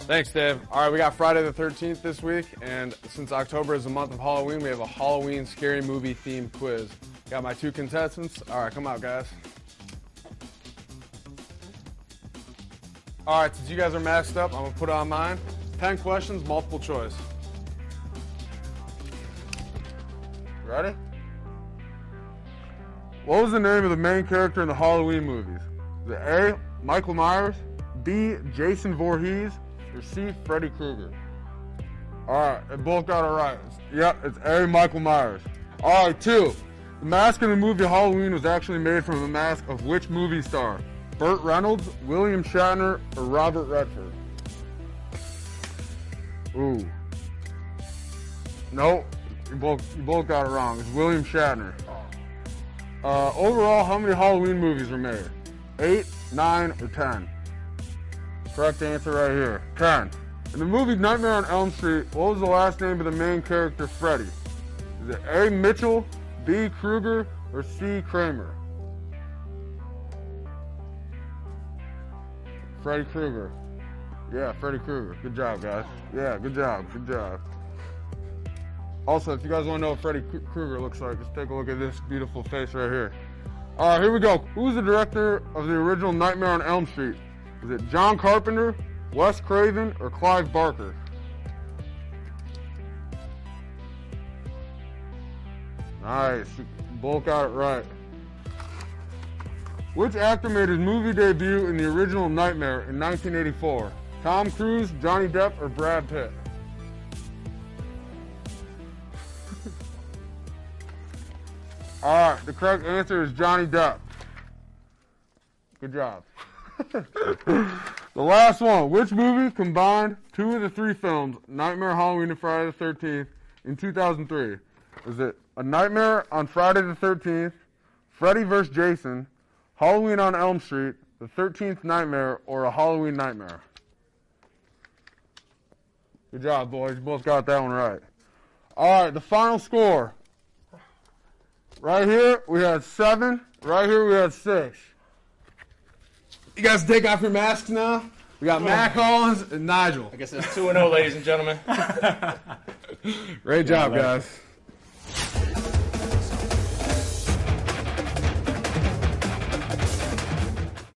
Thanks, Dave. All right, we got Friday the 13th this week, and since October is the month of Halloween, we have a Halloween scary movie themed quiz. Got my two contestants. All right, come out, guys. All right, since you guys are masked up, I'm going to put on mine. 10 questions, multiple choice. Ready? What was the name of the main character in the Halloween movies? Is it A, Michael Myers, B, Jason Voorhees, or C, Freddy Krueger? All right, they both got it right. Yep, it's A, Michael Myers. All right, 2. The mask in the movie Halloween was actually made from the mask of which movie star? Burt Reynolds, William Shatner, or Robert Redford? Ooh. Nope, you both got it wrong. It's William Shatner. Overall, how many Halloween movies were made? 8, 9, or 10? Correct answer right here. 10. In the movie Nightmare on Elm Street, what was the last name of the main character, Freddy? Is it A, Mitchell, B, Krueger, or C, Kramer? Freddy Krueger. Yeah, Freddy Krueger. Good job, guys. Yeah, good job. Good job. Also, if you guys want to know what Freddy Krueger looks like, just take a look at this beautiful face right here. All right, here we go. Who's the director of the original Nightmare on Elm Street? Is it John Carpenter, Wes Craven, or Clive Barker? Nice. You both got it right. Which actor made his movie debut in the original Nightmare in 1984? Tom Cruise, Johnny Depp, or Brad Pitt? All right, the correct answer is Johnny Depp. Good job. The last one. Which movie combined 2 of the 3 films, Nightmare, Halloween, and Friday the 13th, in 2003? Was it A Nightmare on Friday the 13th, Freddy vs. Jason, Halloween on Elm Street, The 13th Nightmare, or A Halloween Nightmare? Good job, boys. You both got that one right. All right, the final score. Right here, we had 7. Right here, we had 6. You guys take off your masks now. We got Matt Collins and Nigel. I guess it's 2-0, ladies and gentlemen. Great job, guys.